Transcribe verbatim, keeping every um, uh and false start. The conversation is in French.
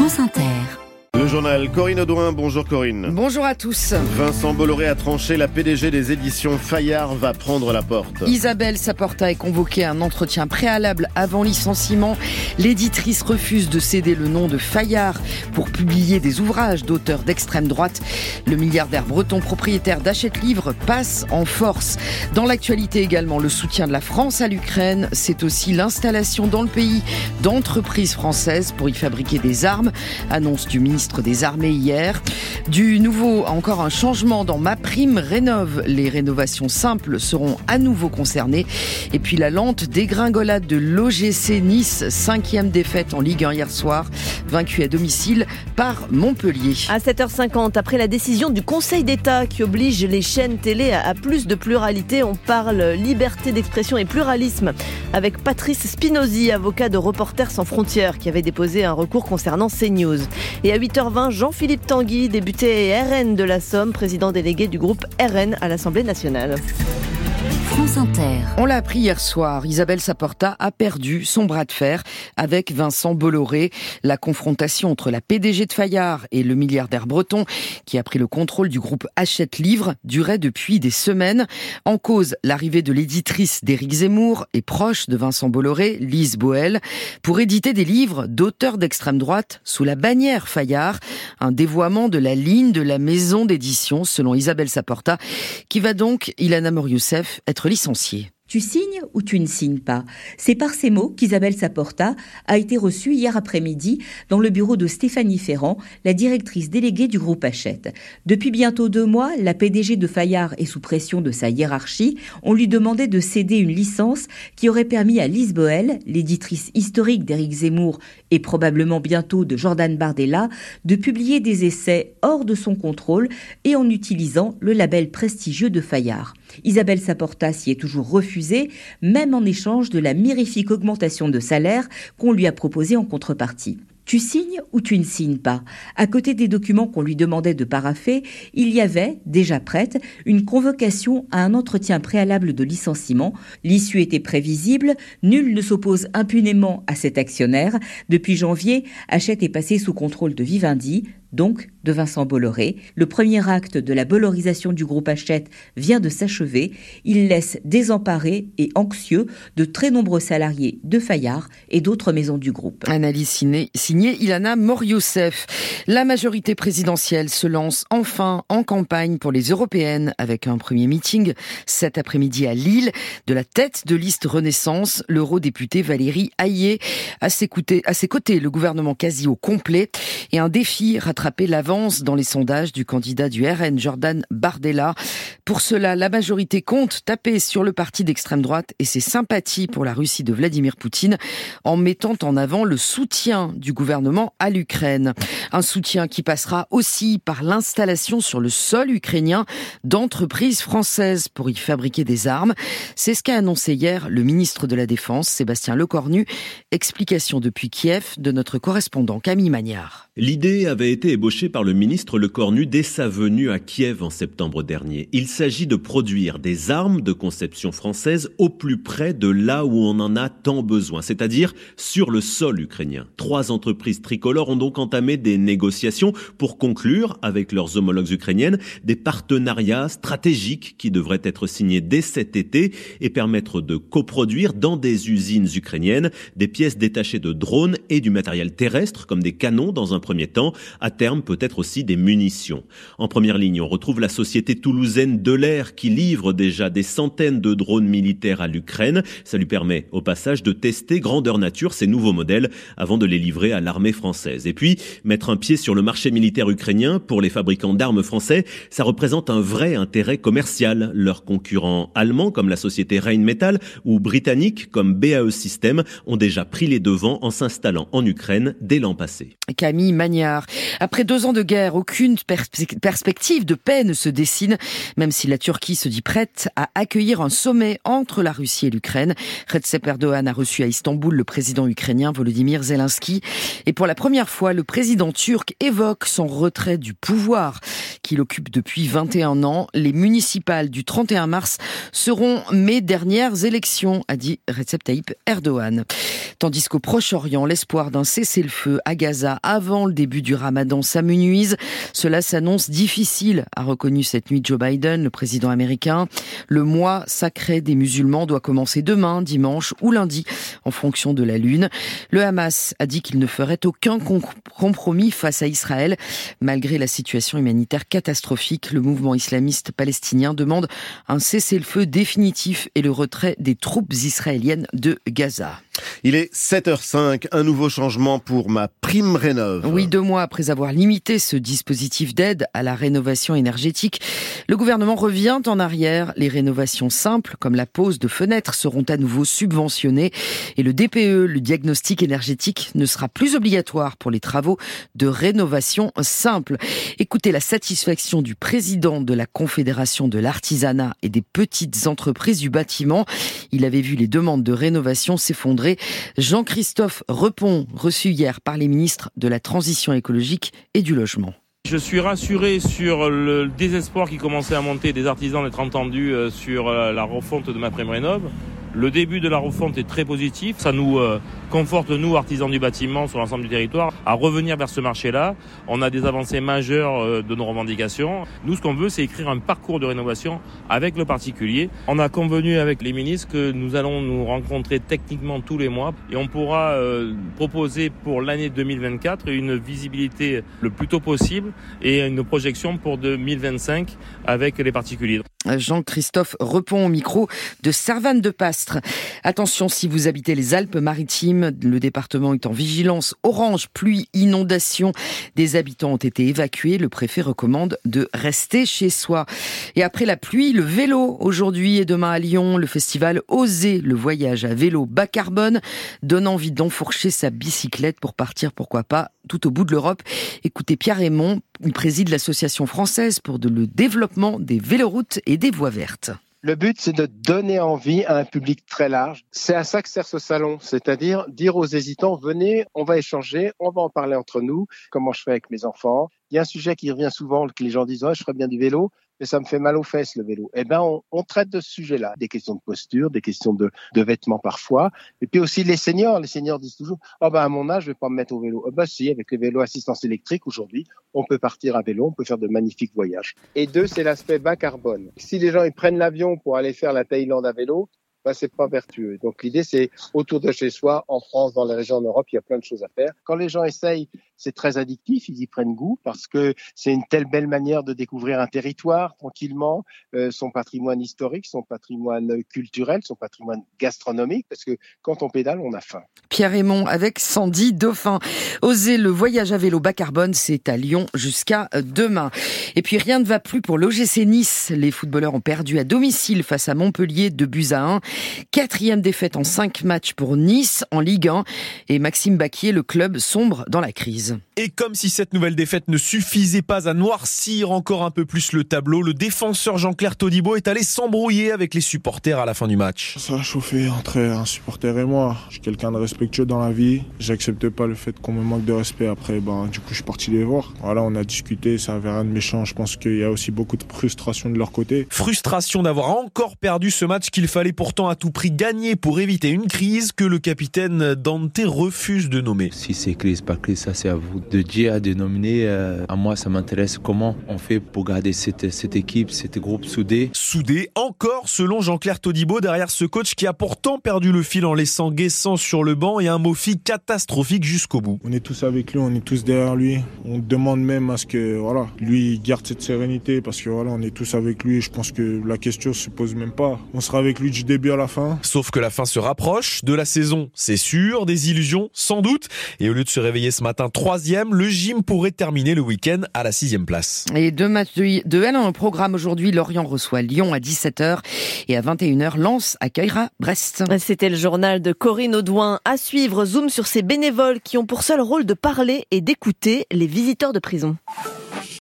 France Inter. Le journal Corinne Audouin, bonjour Corinne. Bonjour à tous. Vincent Bolloré a tranché, la P D G des éditions Fayard va prendre la porte. Isabelle Saporta est convoquée à un entretien préalable avant licenciement. L'éditrice refuse de céder le nom de Fayard pour publier des ouvrages d'auteurs d'extrême droite. Le milliardaire breton propriétaire d'Hachette Livre passe en force. Dans l'actualité également, le soutien de la France à l'Ukraine. C'est aussi l'installation dans le pays d'entreprises françaises pour y fabriquer des armes. Annonce du ministre des Armées hier. Du nouveau, encore un changement dans MaPrime Rénov'. Les rénovations simples seront à nouveau concernées. Et puis la lente dégringolade de l'O G C Nice, cinquième défaite en Ligue un hier soir, vaincu à domicile par Montpellier. À sept heures cinquante, après la décision du Conseil d'État qui oblige les chaînes télé à plus de pluralité, on parle liberté d'expression et pluralisme avec Patrice Spinozzi, avocat de Reporters sans frontières, qui avait déposé un recours concernant CNews. Et à huit heures vingt, Jean-Philippe Tanguy, député R N de la Somme, président délégué du groupe R N à l'Assemblée nationale. France Inter. On l'a appris hier soir, Isabelle Saporta a perdu son bras de fer avec Vincent Bolloré. La confrontation entre la P D G de Fayard et le milliardaire breton qui a pris le contrôle du groupe Hachette Livre durait depuis des semaines. En cause, l'arrivée de l'éditrice d'Éric Zemmour et proche de Vincent Bolloré, Lise Boel, pour éditer des livres d'auteurs d'extrême droite sous la bannière Fayard. Un dévoiement de la ligne de la maison d'édition, selon Isabelle Saporta, qui va donc, Ilana Morioussef, être licenciée. Tu signes ou tu ne signes pas ? C'est par ces mots qu'Isabelle Saporta a été reçue hier après-midi dans le bureau de Stéphanie Ferrand, la directrice déléguée du groupe Hachette. Depuis bientôt deux mois, la P D G de Fayard est sous pression de sa hiérarchie. On lui demandait de céder une licence qui aurait permis à Lise Boel, l'éditrice historique d'Éric Zemmour et probablement bientôt de Jordan Bardella, de publier des essais hors de son contrôle et en utilisant le label prestigieux de Fayard. Isabelle Saporta s'y est toujours refusée, même en échange de la mirifique augmentation de salaire qu'on lui a proposée en contrepartie. Tu signes ou tu ne signes pas ? À côté des documents qu'on lui demandait de parapher, il y avait, déjà prête, une convocation à un entretien préalable de licenciement. L'issue était prévisible, nul ne s'oppose impunément à cet actionnaire. Depuis janvier, Hachette est passé sous contrôle de Vivendi, donc de Vincent Bolloré. Le premier acte de la bollorisation du groupe Hachette vient de s'achever. Il laisse désemparés et anxieux de très nombreux salariés de Fayard et d'autres maisons du groupe. Analyse signée, signée Ilana Morioussef. La majorité présidentielle se lance enfin en campagne pour les européennes avec un premier meeting cet après-midi à Lille. De la tête de liste Renaissance, l'eurodéputée Valérie Hayé. À ses côtés, à ses côtés, le gouvernement quasi au complet et un défi rattraper l'avance dans les sondages du candidat du R N, Jordan Bardella. Pour cela, la majorité compte taper sur le parti d'extrême droite et ses sympathies pour la Russie de Vladimir Poutine en mettant en avant le soutien du gouvernement à l'Ukraine. Un soutien qui passera aussi par l'installation sur le sol ukrainien d'entreprises françaises pour y fabriquer des armes. C'est ce qu'a annoncé hier le ministre de la Défense, Sébastien Lecornu. Explication depuis Kiev de notre correspondant Camille Magnard. L'idée avait été ébauchée par le ministre Lecornu dès sa venue à Kiev en septembre dernier. Il s'agit de produire des armes de conception française au plus près de là où on en a tant besoin, c'est-à-dire sur le sol ukrainien. Trois entreprises tricolores ont donc entamé des négociations pour conclure, avec leurs homologues ukrainiennes, des partenariats stratégiques qui devraient être signés dès cet été et permettre de coproduire dans des usines ukrainiennes des pièces détachées de drones et du matériel terrestre, comme des canons dans un premier temps, à terme peut-être aussi des munitions. En première ligne, on retrouve la société toulousaine Delair qui livre déjà des centaines de drones militaires à l'Ukraine. Ça lui permet au passage de tester grandeur nature ces nouveaux modèles avant de les livrer à l'armée française. Et puis, mettre un pied sur le marché militaire ukrainien pour les fabricants d'armes français, ça représente un vrai intérêt commercial. Leurs concurrents allemands comme la société Rheinmetall ou britanniques comme B A E Systems ont déjà pris les devants en s'installant en Ukraine dès l'an passé. Camille Magnard. Après deux ans de guerre, aucune pers- perspective de paix ne se dessine, même si la Turquie se dit prête à accueillir un sommet entre la Russie et l'Ukraine. Recep Erdogan a reçu à Istanbul le président ukrainien Volodymyr Zelensky. Et pour la première fois, le président turc évoque son retrait du pouvoir qu'il occupe depuis vingt et un ans. Les municipales du trente et un mars seront mes dernières élections, a dit Recep Tayyip Erdogan. Tandis qu'au Proche-Orient, l'espoir d'un cessez-le-feu à Gaza avant le début du Ramadan s'amenuise. Cela s'annonce difficile, a reconnu cette nuit Joe Biden, le président américain. Le mois sacré des musulmans doit commencer demain, dimanche ou lundi, en fonction de la lune. Le Hamas a dit qu'il ne ferait aucun compromis face à Israël. Malgré la situation humanitaire catastrophique, le mouvement islamiste palestinien demande un cessez-le-feu définitif et le retrait des troupes israéliennes de Gaza. Il est sept heures cinq, un nouveau changement pour ma prime rénov'. Oui, deux mois après avoir limité ce dispositif d'aide à la rénovation énergétique, le gouvernement revient en arrière. Les rénovations simples, comme la pose de fenêtres, seront à nouveau subventionnées et le D P E, le diagnostic énergétique, ne sera plus obligatoire pour les travaux de rénovation simple. Écoutez la satisfaction du président de la Confédération de l'artisanat et des petites entreprises du bâtiment. Il avait vu les demandes de rénovation s'effondrer. Jean-Christophe Repon, reçu hier par les ministres de la Transition écologique et du Logement. Je suis rassuré sur le désespoir qui commençait à monter des artisans d'être entendus sur la refonte de ma prime rénov'. Le début de la refonte est très positif. Ça nous euh, conforte, nous, artisans du bâtiment, sur l'ensemble du territoire, à revenir vers ce marché-là. On a des avancées majeures euh, de nos revendications. Nous, ce qu'on veut, c'est écrire un parcours de rénovation avec le particulier. On a convenu avec les ministres que nous allons nous rencontrer techniquement tous les mois et on pourra euh, proposer pour l'année deux mille vingt-quatre une visibilité le plus tôt possible et une projection pour deux mille vingt-cinq avec les particuliers. Jean-Christophe Repon au micro de Servane de Pastre. Attention, si vous habitez les Alpes-Maritimes, le département est en vigilance orange, pluie, inondation. Des habitants ont été évacués. Le préfet recommande de rester chez soi. Et après la pluie, le vélo. Aujourd'hui et demain à Lyon, le festival Oser, le voyage à vélo bas carbone, donne envie d'enfourcher sa bicyclette pour partir, pourquoi pas, tout au bout de l'Europe. Écoutez Pierre Raymond, il préside l'association française pour le développement des véloroutes et des voies vertes. Le but, c'est de donner envie à un public très large. C'est à ça que sert ce salon, c'est-à-dire dire aux hésitants, venez, on va échanger, on va en parler entre nous, comment je fais avec mes enfants. Il y a un sujet qui revient souvent, que les gens disent, oh, je ferais bien du vélo, mais ça me fait mal aux fesses, le vélo. Eh ben, on, on traite de ce sujet-là. Des questions de posture, des questions de, de vêtements parfois. Et puis aussi les seniors. Les seniors disent toujours, oh ben, à mon âge, je vais pas me mettre au vélo. Oh ben, si, avec les vélos assistance électrique, aujourd'hui, on peut partir à vélo, on peut faire de magnifiques voyages. Et deux, c'est l'aspect bas carbone. Si les gens, ils prennent l'avion pour aller faire la Thaïlande à vélo, ben, c'est pas vertueux. Donc, l'idée, c'est autour de chez soi, en France, dans les régions en Europe, il y a plein de choses à faire. Quand les gens essayent, c'est très addictif, ils y prennent goût parce que c'est une telle belle manière de découvrir un territoire tranquillement, euh, son patrimoine historique, son patrimoine culturel, son patrimoine gastronomique, parce que quand on pédale, on a faim. Pierre Raymond avec Sandy Dauphin. Oser le voyage à vélo bas carbone, c'est à Lyon jusqu'à demain. Et puis rien ne va plus pour l'O G C Nice. Les footballeurs ont perdu à domicile face à Montpellier, deux buts à un. Quatrième défaite en cinq matchs pour Nice en Ligue un. Et Maxime Baquier, le club sombre dans la crise. Et comme si cette nouvelle défaite ne suffisait pas à noircir encore un peu plus le tableau, le défenseur Jean-Claire Todibo est allé s'embrouiller avec les supporters à la fin du match. Ça a chauffé entre un supporter et moi. Je suis quelqu'un de respectueux dans la vie. J'accepte pas le fait qu'on me manque de respect. Après, ben, du coup, je suis parti les voir. Voilà, on a discuté, ça avait rien de méchant. Je pense qu'il y a aussi beaucoup de frustration de leur côté. Frustration d'avoir encore perdu ce match qu'il fallait pourtant à tout prix gagner pour éviter une crise que le capitaine Dante refuse de nommer. Si c'est crise par crise, ça c'est à vous de dire, à dénominer. Euh, à moi, ça m'intéresse comment on fait pour garder cette, cette équipe, cet groupe soudé. Soudé encore, selon Jean-Claire Todibo, derrière ce coach qui a pourtant perdu le fil en laissant Guessant sur le banc et un Mofi catastrophique jusqu'au bout. On est tous avec lui, on est tous derrière lui. On demande même à ce que, voilà, lui garde cette sérénité parce que voilà, on est tous avec lui. Je pense que la question se pose même pas. On sera avec lui du début à la fin. Sauf que la fin se rapproche de la saison, c'est sûr, des illusions sans doute. Et au lieu de se réveiller ce matin troisième, le gym pourrait terminer le week-end à la sixième place. Et deux matchs de, de L un au programme aujourd'hui. Lorient reçoit Lyon à dix-sept heures et à vingt et une heures, Lens accueillera Brest. C'était le journal de Corinne Audouin. À suivre, zoom sur ces bénévoles qui ont pour seul rôle de parler et d'écouter les visiteurs de prison.